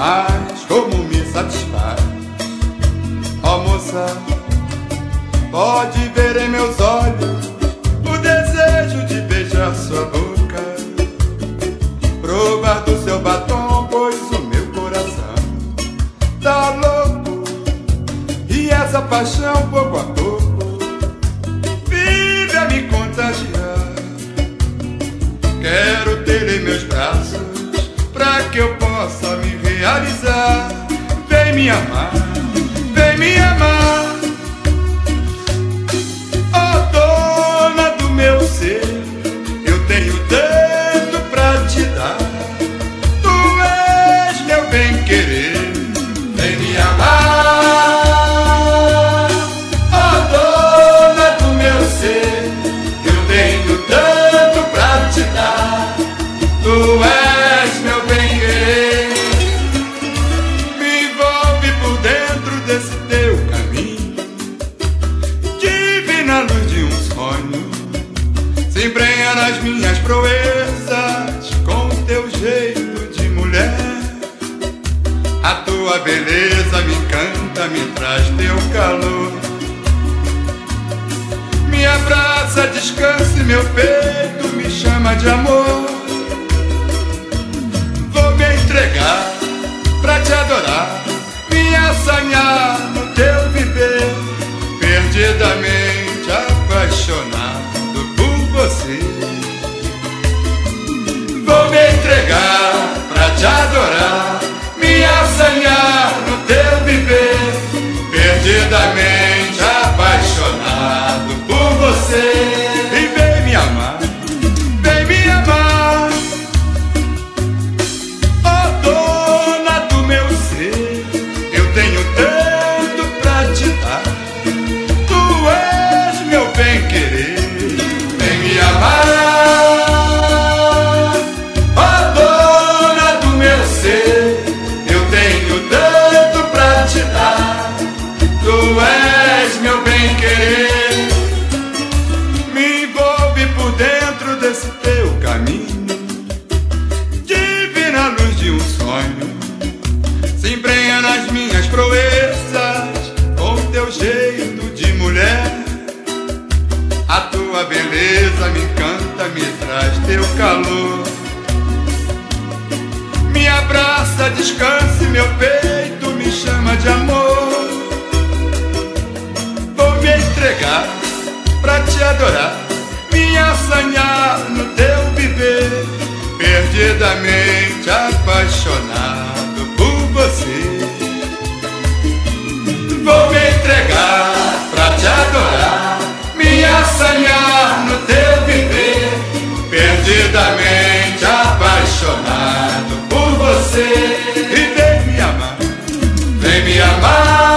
mais como me satisfaz. Ó moça, pode ver em meus olhos o desejo de beijar sua boca, provar do seu batom, pois o meu coração tá louco. E essa paixão, pouco a pouco, vive a me contagiar. Quero ter em meus braços pra que eu possa me realizar. Vem me amar, vem me amar. Ó dona do meu ser, eu tenho tanto pra te dar. Tu és meu bem-querer, vem me amar. Ó dona do meu ser, eu tenho tanto pra te dar. Tu és meu bem-querer. Me envolve por dentro desse teu caminho, divina luz de um sonho. Se embrenha nas minhas proezas com teu jeito de mulher. A tua beleza me encanta, me traz teu calor. Me abraça, descansa em meu peito, me chama de amor. Vou me entregar pra te adorar, me assanhar no teu viver, perdidamente apaixonado por você. Vou me entregar pra te adorar, me assanhar no teu viver, perdidamente apaixonado por você. E vem me amar, vem me amar. Ó dona do meu ser, eu tenho tanto pra te dar. Tu és meu bem-querer, vem me amar. Ó dona do meu ser, eu tenho tanto pra te dar. Tu és meu bem-querer. Me envolve por dentro desse teu caminho, divina luz de um sonho. Se embrenha nas minhas proezas com teu jeito de mulher. A tua beleza me encanta, me traz teu calor. Me abraça, descansa em meu peito, me chama de amor. Vou me entregar pra te adorar, me assanhar no teu viver, perdidamente apaixonado por você. Vou me entregar pra te adorar, me assanhar no teu viver, perdidamente apaixonado por você. E vem me amar, vem me amar.